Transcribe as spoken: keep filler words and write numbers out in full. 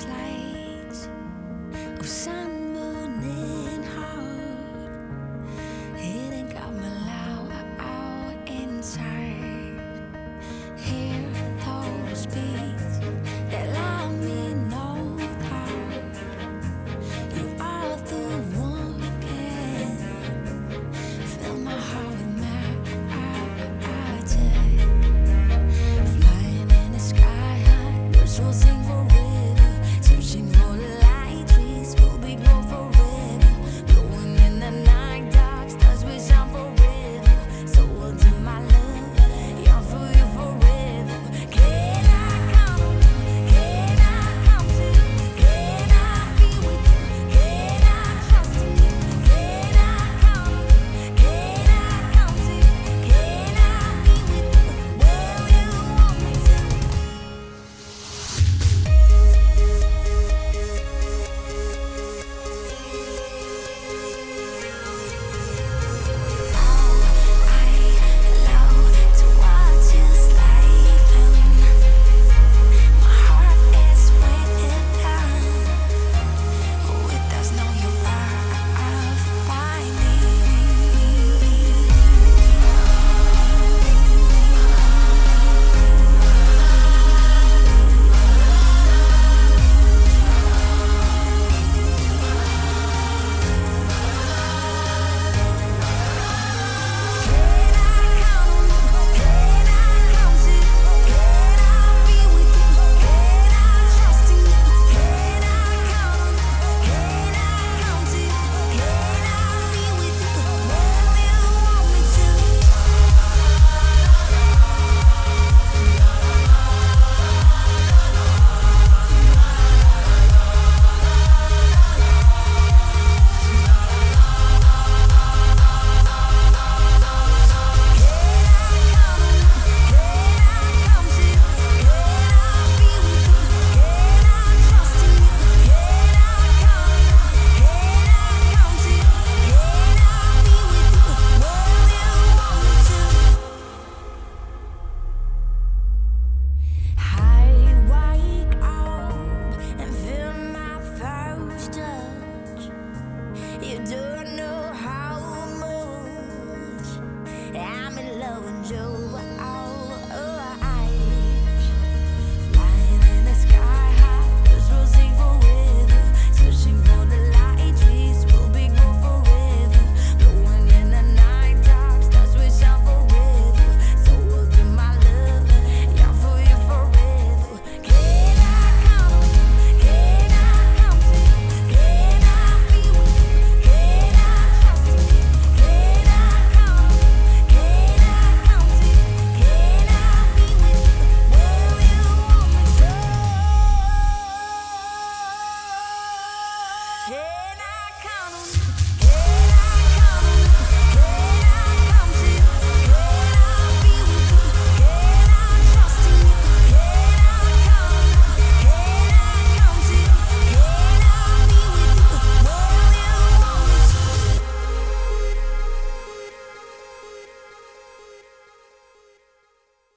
torch lights of sun, moon, and heart. It ain't got me loud out inside. Hear those beats that let me know that you are the one who can fill my heart with magic. Flying in the sky high, birds will sing forever, searching for the light, trees will be glow forever, glowing in the night, dark stars will shine forever. So I'll do my love, yearn for you forever. Can I come? Can I come to you? Can I be with you? Can I trust in you? Can I come? Can I come to you? Can I be with you? Will you want me to? I love to watch you sliding. My heart is weighted down. It does know you are by me. You don't know how much I'm in love with you. Flying in the sky high, birds will sing forever, searching for the light, trees will be glow forever, glowing in the night, dark stars will shine forever. So I'll give my love, yearn for you forever. Can I come? Can I come to you? Can I be with you? Can I trust in you? Can I come? Can I come to you? Can I be with you? Will you want me so? Can I count on you?